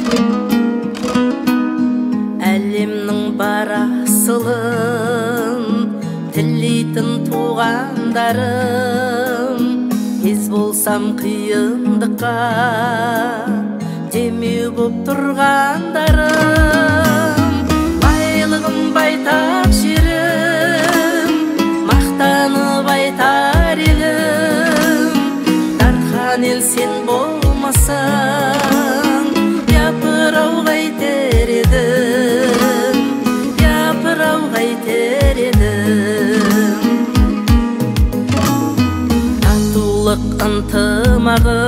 Әлемнің бар асылын тілейтін туғандарым, кез болсам қиындыққа демеу боп тұрғандарым. Байлығым байтақ жерім, мақтанып айтар елім, дархан ел сен болмасаң, япыр-ау қайтер едім, япыр-ау қайтер едім. Татулық ынтымағы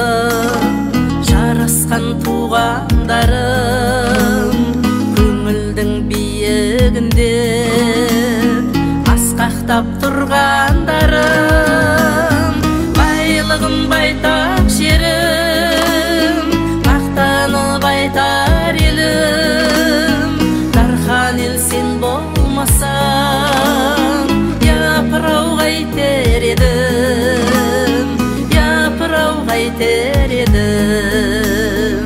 жарасқан туғандарым, көңілдің биігінде асқақтап тұрғандарым. Байлығым байтақ жерім, мақтанып айтар елім, дархан ел сен болмасаң, япыр-ау қайтер едім, япыр-ау қайтер едім.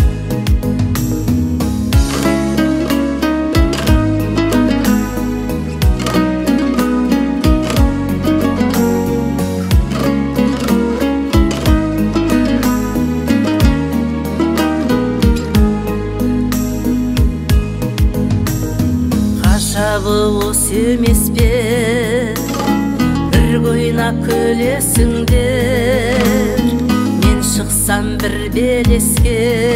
Ғажабы осы емес пе, бірге ойнап күлесіңдер, мен шықсам бір белеске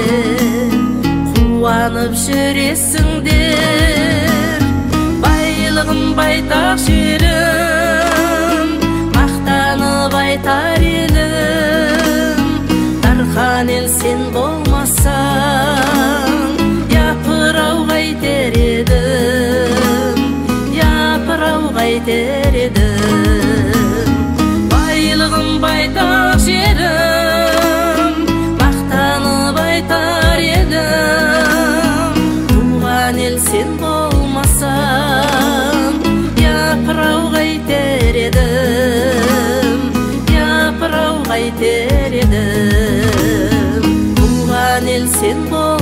қуанып жүресіңдер. Байлығым байтақ жерім, мақтанып айтар елім, дархан ел сен болмасаң, япыр-ау қайтер едім, япыр-ау қайтер едім. Байлығым байтақ жерім, мақтанып айтар едім, туған ел сен болмасаң, япыр-ау қайтер едім, япыр-ау қайтер едім. Туған ел сен болмасаң,